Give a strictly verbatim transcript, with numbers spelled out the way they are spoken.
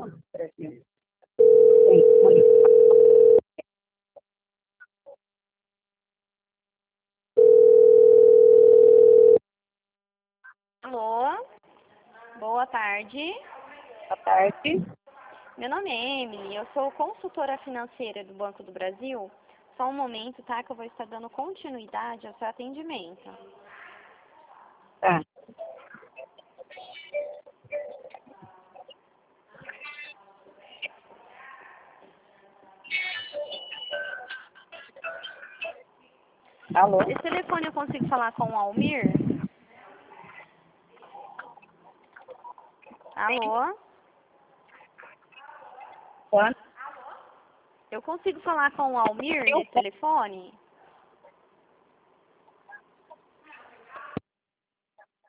Brasil. Alô? Boa tarde. Boa tarde. Meu nome é Emily, eu sou consultora financeira do Banco do Brasil. Só um momento, tá? Que eu vou estar dando continuidade ao seu atendimento. Tá. Alô? Esse telefone eu consigo falar com o Almir? Alô? Quanto? Eu consigo falar com o Almir nesse telefone?